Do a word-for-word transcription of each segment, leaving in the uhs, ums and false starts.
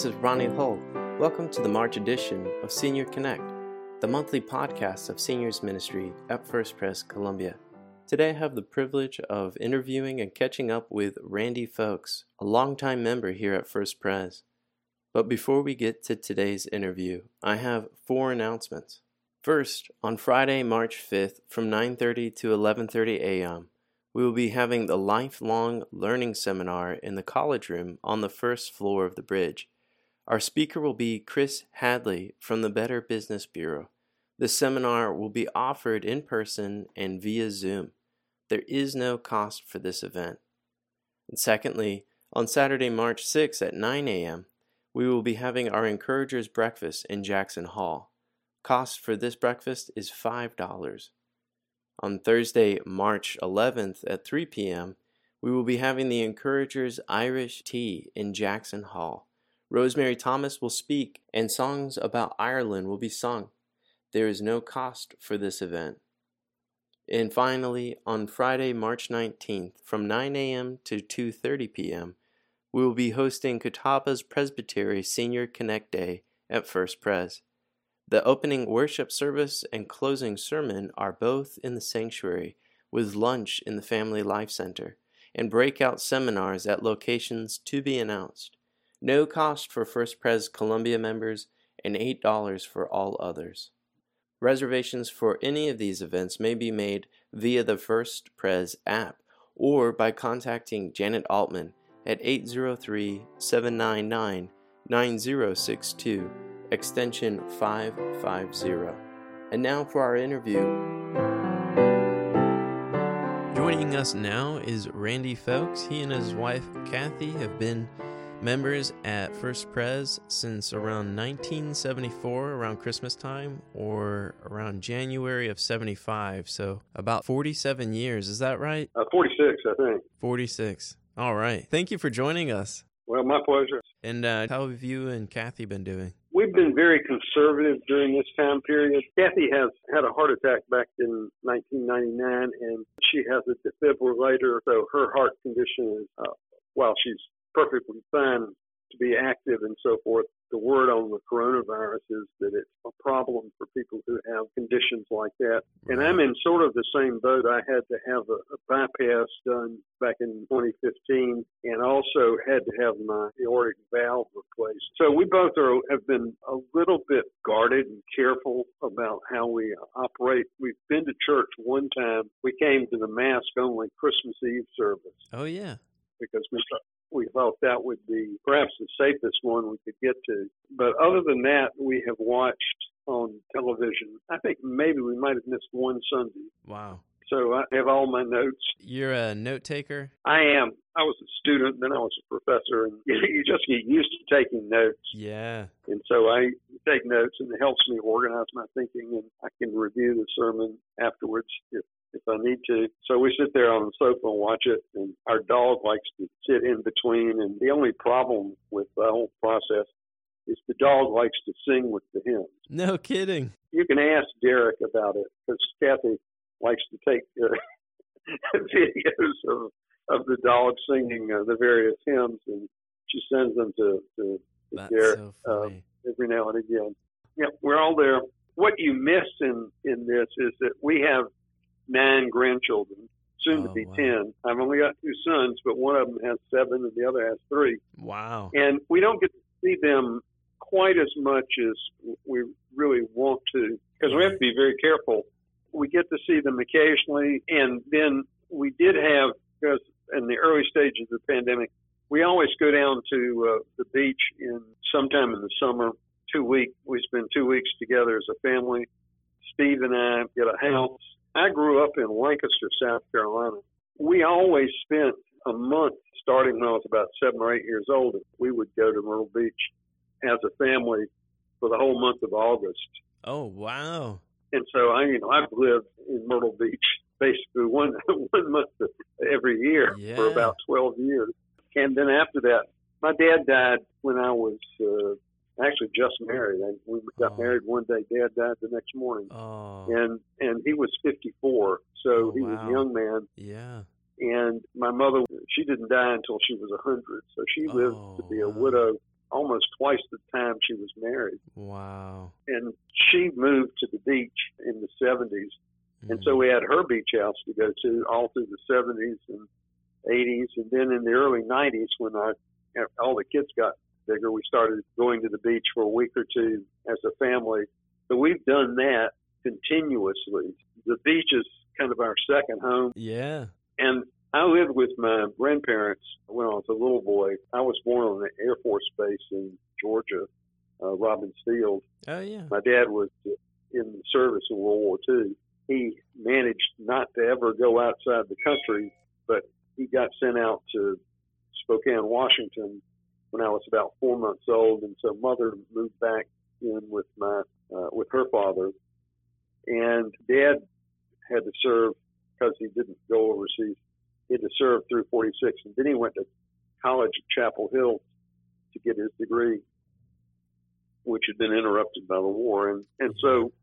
this is Ronnie Hull. Welcome to the March edition of Senior Connect, the monthly podcast of Seniors Ministry at First Pres Columbia. Today I have the privilege of interviewing and catching up with Randy Folks, a longtime member here at First Pres. But before we get to today's interview, I have four announcements. First, on Friday, March fifth, from nine thirty to eleven thirty a.m., we will be having the Lifelong Learning Seminar in the College Room on the first floor of the bridge. Our speaker will be Chris Hadley from the Better Business Bureau. The seminar will be offered in person and via Zoom. There is no cost for this event. And secondly, on Saturday, March sixth at nine a.m., we will be having our Encouragers Breakfast in Jackson Hall. Cost for this breakfast is five dollars. On Thursday, March eleventh at three p.m., we will be having the Encouragers Irish Tea in Jackson Hall. Rosemary Thomas will speak, and songs about Ireland will be sung. There is no cost for this event. And finally, on Friday, March nineteenth, from nine a.m. to two thirty p.m., we will be hosting Catawba's Presbytery Senior Connect Day at First Pres. The opening worship service and closing sermon are both in the sanctuary, with lunch in the Family Life Center, and breakout seminars at locations to be announced. No cost for First Pres Columbia members and eight dollars for all others. Reservations for any of these events may be made via the First Pres app or by contacting Janet Altman at eight zero three, seven nine nine, nine zero six two, extension five five zero. And now for our interview. Joining us now is Randy Folks. He and his wife Kathy have been members at First Pres since around nineteen seventy-four, around Christmas time, or around January of seventy-five, so about forty-seven years. Is that right? Uh, forty-six, I think. forty-six. All right. Thank you for joining us. Well, my pleasure. And uh, how have you and Kathy been doing? We've been very conservative during this time period. Kathy has had a heart attack back in nineteen ninety-nine, and she has a defibrillator, so her heart condition is, uh, while she's perfectly fine to be active and so forth, the word on the coronavirus is that it's a problem for people who have conditions like that. Right. And I'm in sort of the same boat. I had to have a, a bypass done back in twenty fifteen and also had to have my aortic valve replaced. So we both are, have been a little bit guarded and careful about how we operate. We've been to church one time. We came to the mask-only Christmas Eve service. Oh, yeah. Because we thought, we thought that would be perhaps the safest one we could get to. But other than that, we have watched on television. I think maybe we might have missed one Sunday. Wow. So I have all my notes. You're a note taker? I am. I was a student, then I was a professor, and you just get used to taking notes. Yeah. And so I take notes, and it helps me organize my thinking, and I can review the sermon afterwards if if I need to. So we sit there on the sofa and watch it, and our dog likes to sit in between. And the only problem with the whole process is the dog likes to sing with the hymns. No kidding. You can ask Derek about it, because Kathy likes to take uh, videos of, of the dog singing uh, the various hymns, and she sends them to, to, to That's Derek so uh, funny. every now and again. Yeah, we're all there. What you miss in, in this is that we have nine grandchildren, soon oh, to be wow. ten. I've only got two sons, but one of them has seven and the other has three. Wow. And we don't get to see them quite as much as we really want to, because we have to be very careful. We get to see them occasionally, and then we did have, because in the early stages of the pandemic, we always go down to uh, the beach in sometime in the summer, two weeks. We spend two weeks together as a family. Steve and I get a house. I grew up in Lancaster, South Carolina. We always spent a month, starting when I was about seven or eight years old. We would go to Myrtle Beach as a family for the whole month of August. Oh, wow. And so I, you know, I've lived in Myrtle Beach basically one one month every year yeah. for about twelve years. And then after that, my dad died when I was uh, actually just married. And we got oh. married one day. Dad died the next morning. Oh. And and he was fifty-four, so oh, he wow. was a young man. Yeah. And my mother, she didn't die until she was one hundred, so she lived oh, to be a wow. widow almost twice the time she was married. Wow. And she moved to the beach in the seventies. Mm. And so we had her beach house to go to all through the seventies and eighties. And then in the early nineties, when I, all the kids got bigger, we started going to the beach for a week or two as a family. So we've done that continuously. The beach is kind of our second home. Yeah. And I lived with my grandparents when I was a little boy. I was born on an Air Force base in Georgia, uh, Robbins Field. Oh, yeah. My dad was in the service in World War Two. He managed not to ever go outside the country, but he got sent out to Spokane, Washington when I was about four months old. And so mother moved back in with my, uh, with her father. And dad had to serve because he didn't go overseas. He had to serve through forty-six. And then he went to college at Chapel Hill to get his degree, which had been interrupted by the war. And, and so,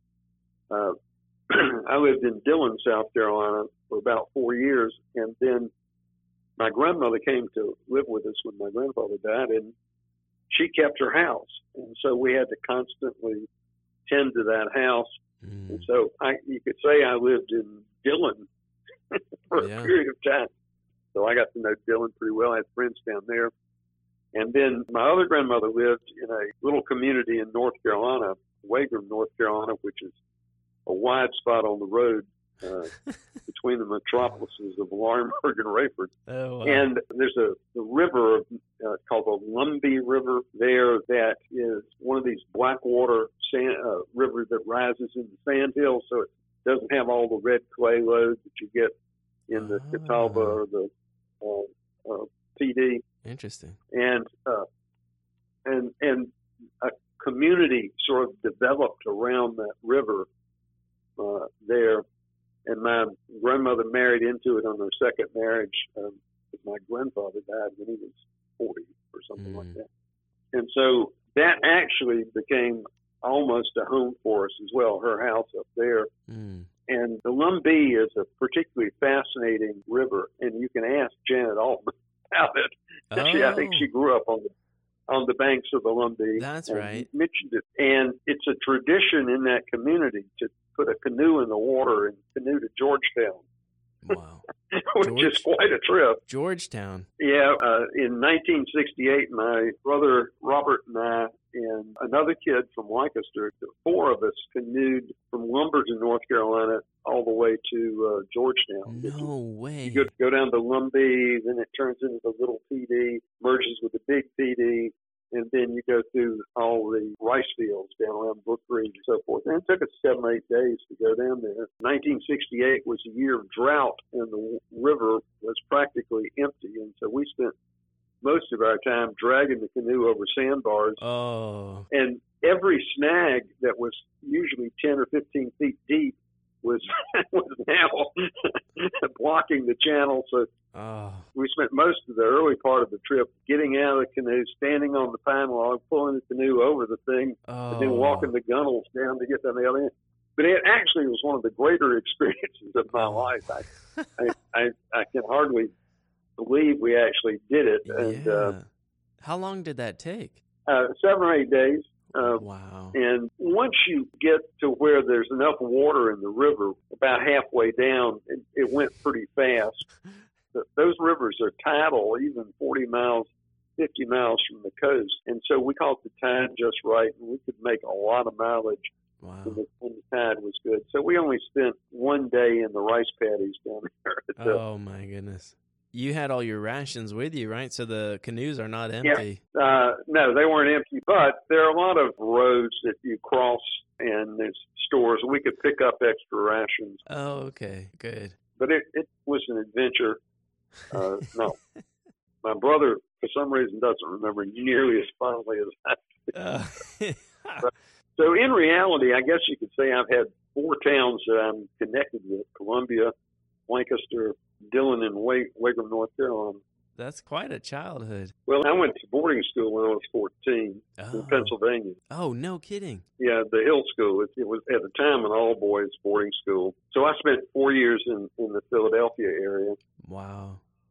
uh, I lived in Dillon, South Carolina for about four years. And then my grandmother came to live with us when my grandfather died, and she kept her house. And so we had to constantly tend to that house. Mm. And so I, you could say I lived in Dillon for yeah. a period of time. So I got to know Dillon pretty well. I had friends down there. And then my other grandmother lived in a little community in North Carolina, Wagram, North Carolina, which is a wide spot on the road uh, between the metropolises of Laurinburg and Rayford. Oh, wow. And there's a, a river uh, called the Lumbee River there that is one of these blackwater sand, uh, rivers that rises in the sand hills, so it doesn't have all the red clay loads that you get in the oh. Catawba or the uh, uh, P D. Interesting. And uh, and and a community sort of developed around that river uh, there. And my grandmother married into it on her second marriage. Um, my grandfather died when he was forty or something mm. like that. And so that actually became almost a home for us as well, her house up there. Mm. And the Lumbee is a particularly fascinating river, and you can ask Janet Altman about it. Oh. She, I think she grew up on the on the banks of the Lumbee. That's right. Mentioned it, and it's a tradition in that community to put a canoe in the water and canoe to Georgetown. Wow. Which George, is quite a trip. Georgetown. Yeah. Uh, in nineteen sixty-eight, my brother Robert and I and another kid from Lancaster, the four of us canoed from Lumberton, North Carolina, all the way to uh, Georgetown. No way. You go, go down to Lumbee, then it turns into the little P D, merges with the big P D, and then you go through all the rice fields down around Brook Ridge and so forth. And it took us seven, eight days to go down there. nineteen sixty-eight was a year of drought, and the river was practically empty. And so we spent most of our time dragging the canoe over sandbars. Oh. And every snag that was usually ten or fifteen feet deep was was now blocking the channel. So oh. we spent most of the early part of the trip getting out of the canoe, standing on the pine log, pulling the canoe over the thing, oh. and then walking the gunnels down to get down the other end. But it actually was one of the greater experiences of my life. I I, I, I can hardly believe we actually did it. And yeah. uh, how long did that take? Uh, seven or eight days. Uh, wow. And once you get to where there's enough water in the river, about halfway down, it, it went pretty fast. Those rivers are tidal, even forty miles, fifty miles from the coast. And so we caught the tide just right, and we could make a lot of mileage wow. when, the, when the tide was good. So we only spent one day in the rice paddies down there. At oh, the, my goodness. You had all your rations with you, right? So the canoes are not empty. Yeah. Uh, no, they weren't empty, but there are a lot of roads that you cross, and there's stores. We could pick up extra rations. Oh, okay. Good. But it, it was an adventure. Uh, no. My brother, for some reason, doesn't remember nearly as fondly as I do. Uh. But, so in reality, I guess you could say I've had four towns that I'm connected with: Columbia, Lancaster, Dillon, and Wagram, North Carolina. That's quite a childhood. Well, I went to boarding school when I was fourteen oh. in Pennsylvania. Oh, no kidding. Yeah, the Hill School. It, it was at the time an all-boys boarding school. So I spent four years in, in the Philadelphia area. Wow.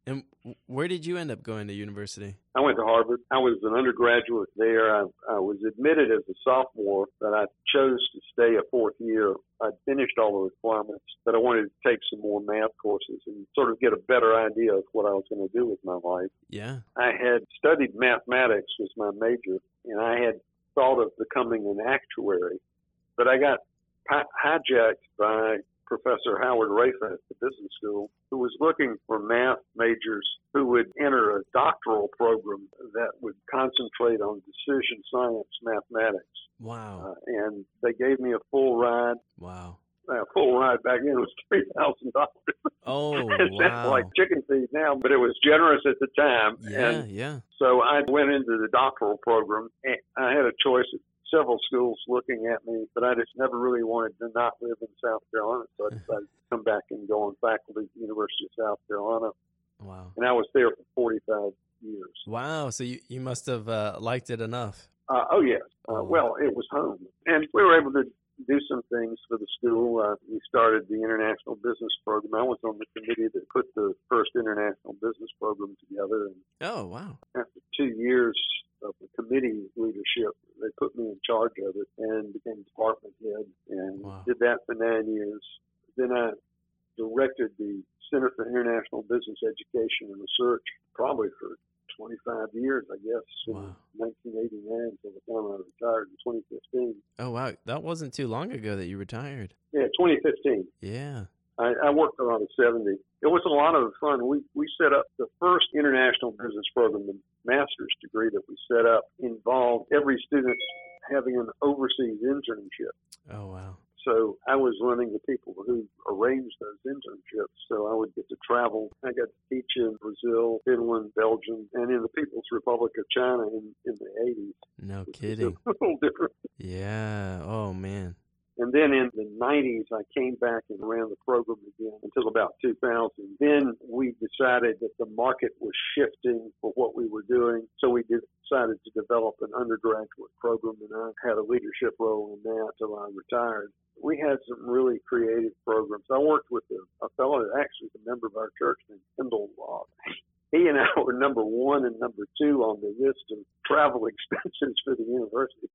And where did you end up going to university? I went to Harvard. I was an undergraduate there. I, I was admitted as a sophomore, but I chose to stay a fourth year. I finished all the requirements, but I wanted to take some more math courses and sort of get a better idea of what I was going to do with my life. Yeah. I had studied mathematics was my major, and I had thought of becoming an actuary, but I got hijacked by Professor Howard Rafa at the business school, who was looking for math majors who would enter a doctoral program that would concentrate on decision science mathematics. Wow. Uh, and they gave me a full ride. Wow. A full ride back then was three thousand dollars. Oh, it wow. sounds like chicken feed now, but it was generous at the time. Yeah, and yeah. So I went into the doctoral program, and I had a choice of several schools looking at me, but I just never really wanted to not live in South Carolina, so I decided to come back and go on faculty at the University of South Carolina. Wow. And I was there for forty-five years. Wow, so you, you must have uh, liked it enough. Uh, oh, yes. Uh, oh. Well, it was home. And we were able to do some things for the school. Uh, we started the International Business Program. I was on the committee that put the first International Business Program together. And oh, wow. after two years of the committee leadership, they put me in charge of it and became department head and wow. did that for nine years. Then I directed the Center for International Business Education and Research probably for twenty-five years, I guess, wow. in nineteen eighty-nine until the time I retired in twenty fifteen. Oh, wow. That wasn't too long ago that you retired. Yeah, twenty fifteen. Yeah. I, I worked around seventy. It was a lot of fun. We we set up the first international business program, the master's degree that we set up involved every student having an overseas internship. Oh, wow. So I was running the people who arranged those internships. So I would get to travel. I got to teach in Brazil, Finland, Belgium, and in the People's Republic of China in, in the eighties. No kidding. A little different. Yeah. Oh, man. And then in the nineties, I came back and ran the program again until about two thousand. Then we decided that the market was shifting for what we were doing, so we decided to develop an undergraduate program, and I had a leadership role in that until I retired. We had some really creative programs. I worked with a, a fellow that actually is a member of our church named Kendall Law. He and I were number one and number two on the list of travel expenses for the university.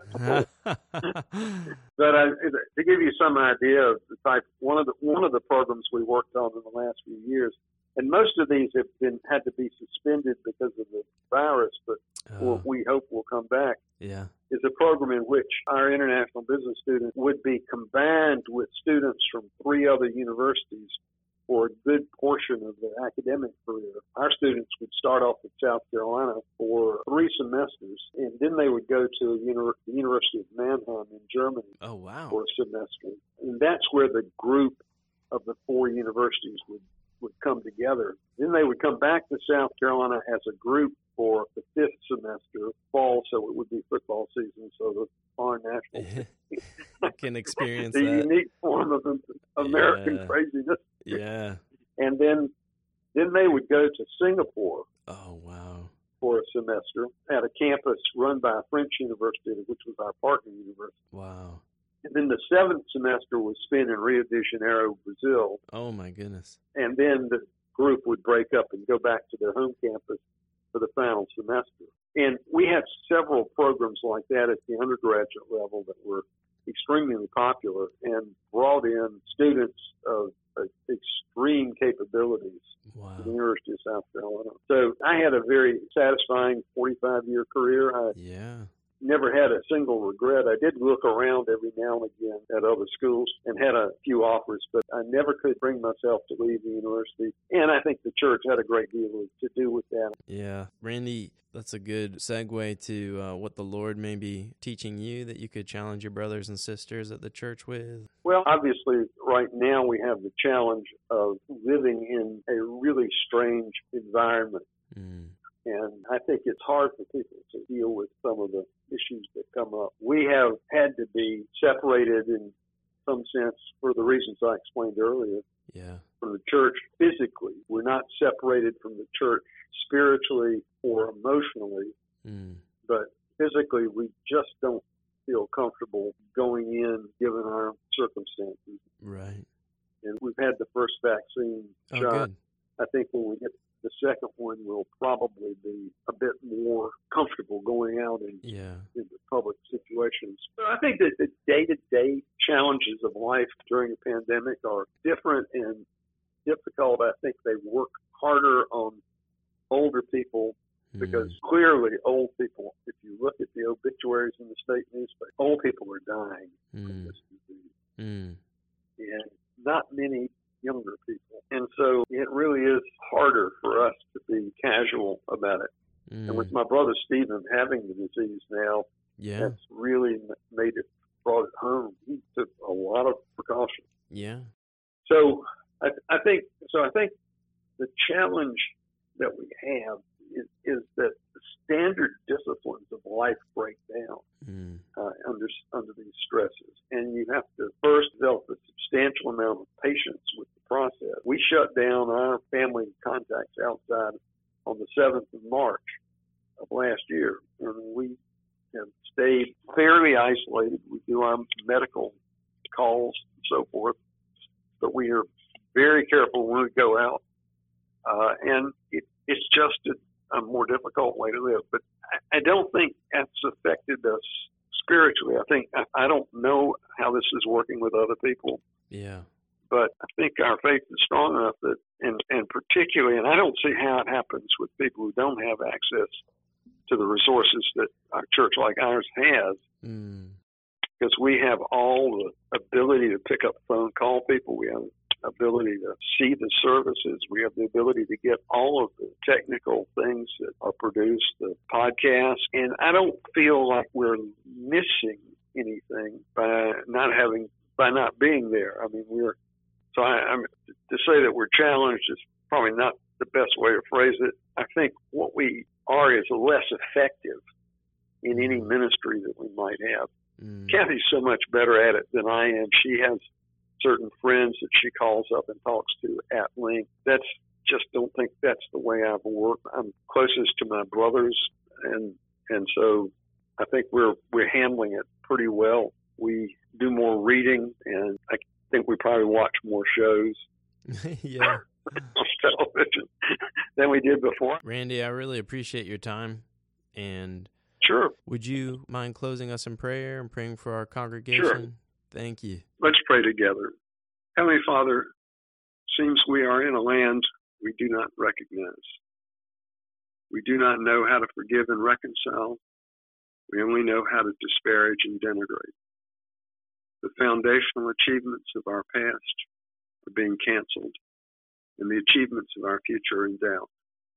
But I, to give you some idea of the type, one of the one of the programs we worked on in the last few years, and most of these have been had to be suspended because of the virus, but oh. we hope will come back. Yeah, is a program in which our international business students would be combined with students from three other universities for a good portion of their academic career. Our students would start off at South Carolina for three semesters, and then they would go to a uni- the University of Mannheim in Germany oh, wow. for a semester. And that's where the group of the four universities would, would come together. Then they would come back to South Carolina as a group for the fifth semester, fall, so it would be football season, so the foreign national I can experience the that. unique form of American yeah. craziness. Yeah. And then then they would go to Singapore oh, wow. for a semester at a campus run by a French university, which was our partner university. Wow. And then the seventh semester was spent in Rio de Janeiro, Brazil. Oh, my goodness. And then the group would break up and go back to their home campus for the final semester. And we had several programs like that at the undergraduate level that were extremely popular and brought in students of uh, extreme capabilities wow. to the University of South Carolina. So I had a very satisfying forty-five-year career. I yeah. never had a single regret. I did look around every now and again at other schools and had a few offers, but I never could bring myself to leave the university. And I think the church had a great deal to do with that. Yeah. Randy, that's a good segue to uh, what the Lord may be teaching you that you could challenge your brothers and sisters at the church with. Well, obviously, right now we have the challenge of living in a really strange environment. Mm. And I think it's hard for people to deal with some of the issues that come up. We have had to be separated in some sense for the reasons I explained earlier yeah. from the church physically. We're not separated from the church spiritually or emotionally, mm. but physically we just don't feel comfortable going in given our circumstances. Right. And we've had the first vaccine oh, shot. Good. I think when we get the second one will probably be a bit more comfortable going out in, Yeah. in the public situations. But I think that the day-to-day challenges of life during the pandemic are different and difficult. I think they work harder on older people because Mm. clearly old people, if you look at the obituaries in the state newspaper, old people are dying Mm. from this disease. Mm. And not many younger people. And so it really is harder for us to be casual about it. Mm. And with my brother Stephen having the disease now, Yeah. that's really made it, brought it home. He took a lot of precautions. Yeah. So I, I think, so I think the challenge that we have is, is that the standard disciplines of life break down Mm. uh, under under these stresses, and you have to first develop a substantial amount of patience with the process. We shut down our family contacts outside on the seventh of March of last year, and we have stayed fairly isolated. We do our medical calls and so forth, but we are very careful when we go out. Uh, and it, it's just a, a more difficult way to live. But I, I don't think that's affected us spiritually. I think, I, I don't know how this is working with other people, Yeah. but I think our faith is strong enough that, and, and particularly, and I don't see how it happens with people who don't have access to the resources that a church like ours has, Mm. because we have all the ability to pick up the phone, call people. We have ability to see the services. We have the ability to get all of the technical things that are produced, the podcasts. And I don't feel like we're missing anything by not having, by not being there. I mean, we're, so I, I'm, to say that we're challenged is probably not the best way to phrase it. I think what we are is less effective in any ministry that we might have. Mm. Kathy's so much better at it than I am. She has certain friends that she calls up and talks to at length. That's just don't think that's the way I've worked. I'm closest to my brothers, and and so I think we're we're handling it pretty well. We do more reading, and I think we probably watch more shows Yeah. on television than we did before. Randy, I really appreciate your time. And Sure. would you mind closing us in prayer and praying for our congregation? Sure. Thank you. Let's pray together. Heavenly Father, seems we are in a land we do not recognize. We do not know how to forgive and reconcile. We only know how to disparage and denigrate. The foundational achievements of our past are being canceled, and the achievements of our future are in doubt.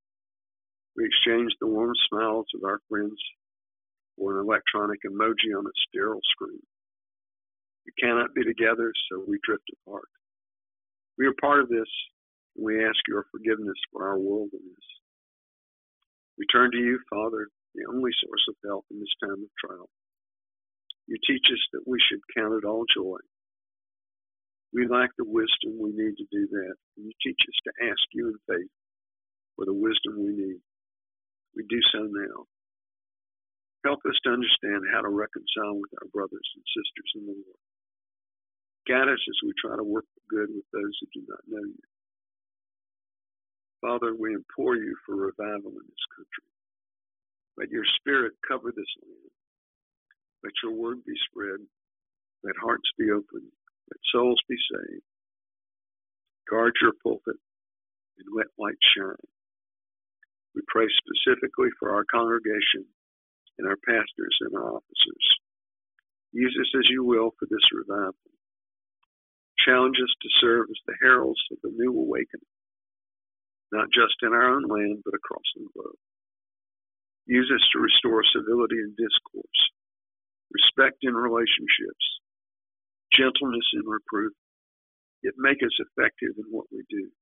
We exchange the warm smiles of our friends for an electronic emoji on a sterile screen. We cannot be together, so we drift apart. We are part of this, and we ask your forgiveness for our worldliness. We turn to you, Father, the only source of help in this time of trial. You teach us that we should count it all joy. We lack the wisdom we need to do that, and you teach us to ask you in faith for the wisdom we need. We do so now. Help us to understand how to reconcile with our brothers and sisters in the Lord. Guide us as we try to work for good with those who do not know you. Father, we implore you for revival in this country. Let your spirit cover this land. Let your word be spread. Let hearts be opened. Let souls be saved. Guard your pulpit and let light shine. We pray specifically for our congregation and our pastors and our officers. Use us as you will for this revival. Challenge us to serve as the heralds of the new awakening, not just in our own land, but across the globe. Use us to restore civility in discourse, respect in relationships, gentleness in reproof, yet make us effective in what we do.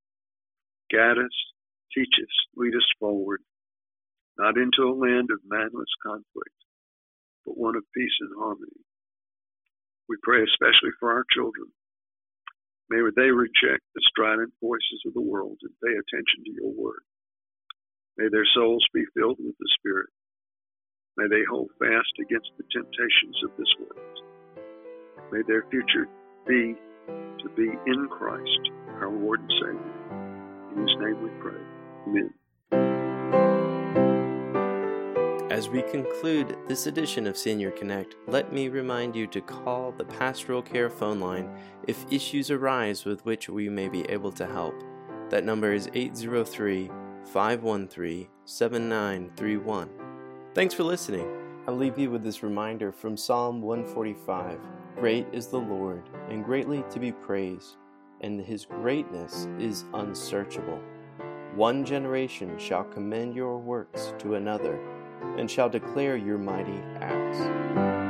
Guide us, teach us, lead us forward, not into a land of mindless conflict, but one of peace and harmony. We pray especially for our children. May they reject the strident voices of the world and pay attention to your word. May their souls be filled with the Spirit. May they hold fast against the temptations of this world. May their future be to be in Christ, our Lord and Savior. In his name we pray. Amen. As we conclude this edition of Senior Connect, let me remind you to call the Pastoral Care phone line if issues arise with which we may be able to help. That number is eight zero three, five one three, seven nine three one. Thanks for listening. I'll leave you with this reminder from Psalm one forty-five. Great is the Lord, and greatly to be praised, and his greatness is unsearchable. One generation shall commend your works to another, and shall declare your mighty acts.